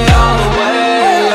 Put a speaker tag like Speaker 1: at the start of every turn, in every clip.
Speaker 1: all the way,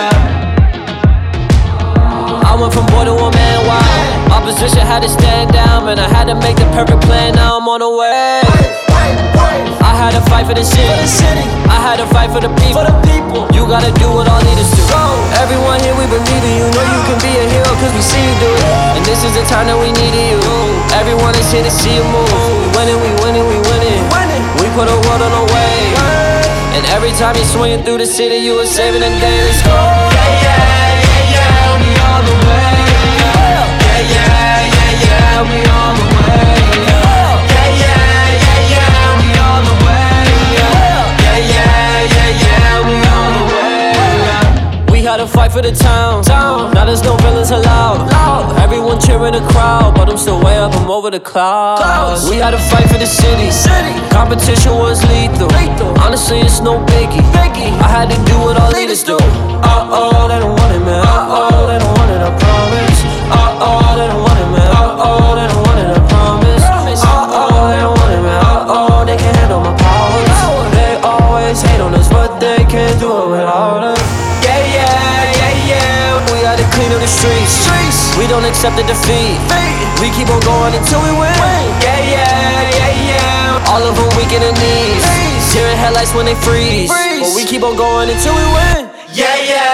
Speaker 1: yeah. I went from boy to a man, wow. Opposition had to stand down, man, I had to make the perfect plan, now I'm on the way. I had to fight for the city, I had to fight for the people. You gotta do what all leaders do. Everyone here, we believe in you. Know you can be a hero cause we see you do it. And this is the time that we needed you. Everyone is here to see you move. We winning, we winning, we winning. We put a world on the way. And every time you're swinging through the city, you are saving the day. Let's go. Yeah, yeah, yeah, yeah, we all the way. Yeah, yeah, yeah, yeah, we all the way. Yeah, yeah, yeah, yeah, we all the way. Yeah, yeah, yeah, yeah, we all the way. We had to fight for the town. Now there's no villains allowed. Everyone cheering the crowd, but I'm still way up, I'm over the clouds. We had to fight for the city. Competition was lethal. Honestly, it's no biggie. I had to do what all leaders do. Uh-oh, they don't want it, man. Uh-oh, they don't want it, I promise. Uh-oh, they don't want it, man. Uh-oh, they don't want it, I promise. Uh-oh, they don't want it, man. Uh-oh, they can't handle my powers. They always hate on us, but they can't do it without us. Yeah, yeah, yeah, yeah. We gotta clean up the streets. We don't accept the defeat. We keep on going until we win. Yeah, yeah, yeah, yeah. All of them weak in the knees. Tearing headlights when they freeze. But we keep on going until we win. Yeah, yeah.